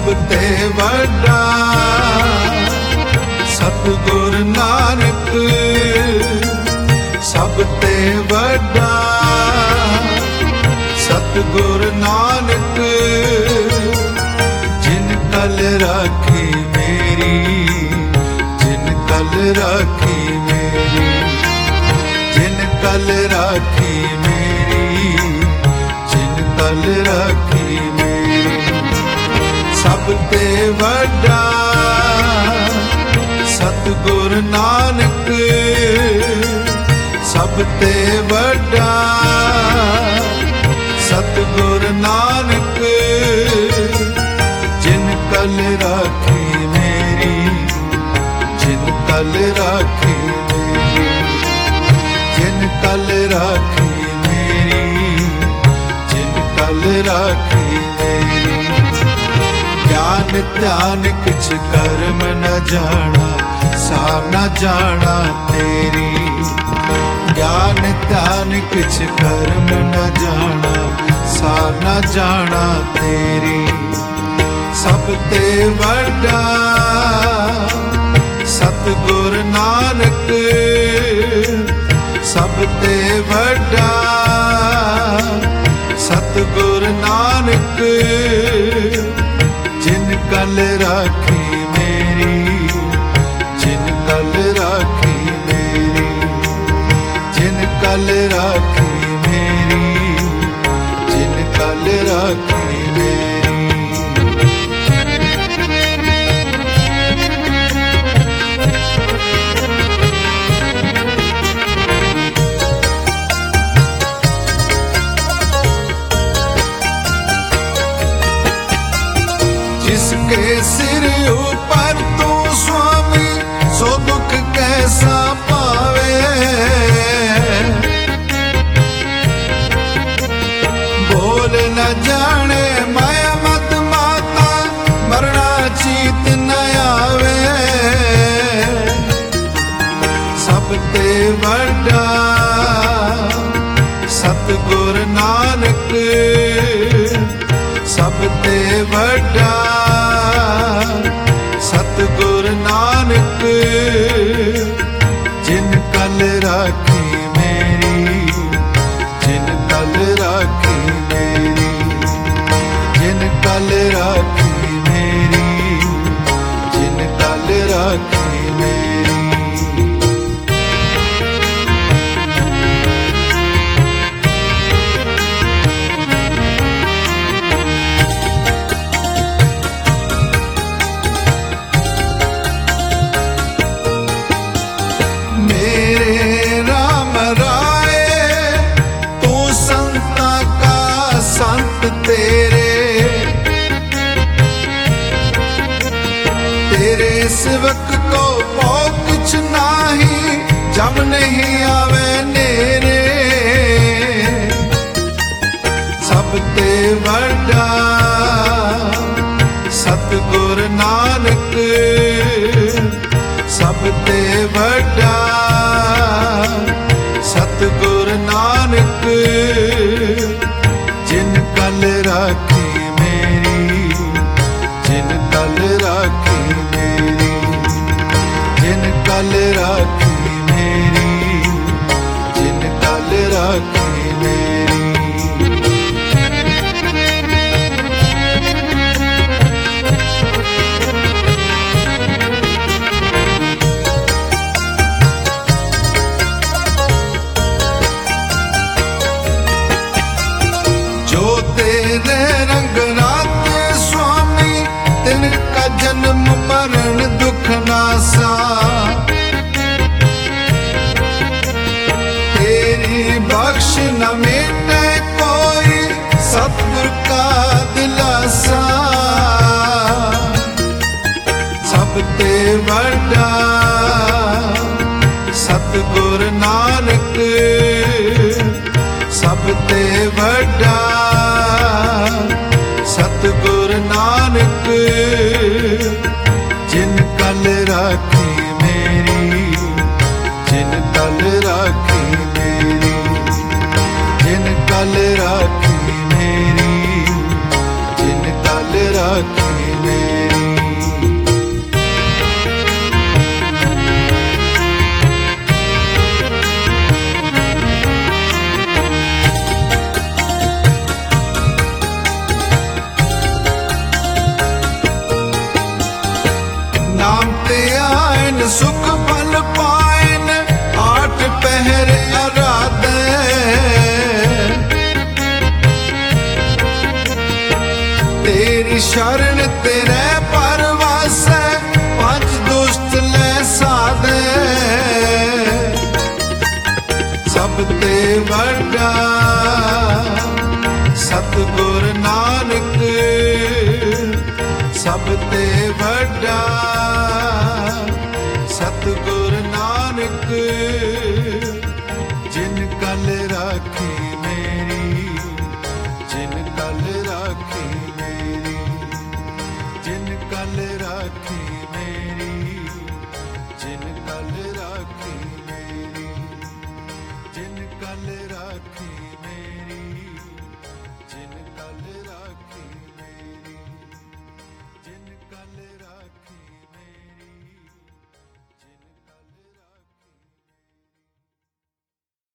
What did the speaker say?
ते वड्डा सतगुर नानक, सब ते वड्डा सतगुर नानक। जिन कल राखी मेरी, जिन कल राखी मेरी, जिन कल राखी मेरी, जिन कल राखी मेरी। सब ते वड्डा सतगुर नानक, सब ते वड्डा सतगुर नानक। जिन कल राखी मेरी, जिन कल राखी मेरी, जिन कल राखी मेरी, जिन कल राखी मेरी। ज्ञान ध्यान किछ कर्म न जाना, सार न जाना तेरी। ज्ञान ध्यान किछ कर्म न जाना, सार न जाना तेरी। सब ते वड्डा सतगुर नानक, सब ते वड्डा सतगुर नानक। जिन कल राखी मेरी, जिन कल राखी मेरी, जिन कल राखी मेरी, जिन कल राखी मेरी। जिसके सिर ऊपर तू स्वामी, सो दुख कैसा पावे। बोल न जाने माया मत माता, मरना चीत न आवे। सब ते वड्डा सतगुर नानक, सब ते वड्डा सतगुर नानक। जिन कल राखी मेरी, जिन कल राखी मेरी, जिन कल राखी मेरी, जिन कल राखी मेरी। मेरे राम राय तू संता का संत तेरे, तेरे सेवक को बहुत कुछ नाही, जब नहीं आवे नेरे। सब ते वड्डा सतगुर नानक, सब ते वड्डा सतगुर नानक। जिन कल राखी मेरी, जिन कल राखी मेरी, जिन कल राखी मेरी, जिन कल राखी मेरी। तेरे रंग राते स्वामी, तिनका जन्म मरण दुख नासा। तेरी बख्श न मिटे कोई, सतगुर का दिलासा। सब ते वड्डा सतगुर नानक, सब ते वड्डा सतगुर नानक। जिन कल राखी मेरी, जिन कल राखी मेरी, जिन कल राखी मेरी, जिन कल राखी मेरी। तेरी शरण तेरे परवासै पंज दुष्ट ले साधे सब ते वड्डा सतगुर नानक सब ते वड्डा सतगुर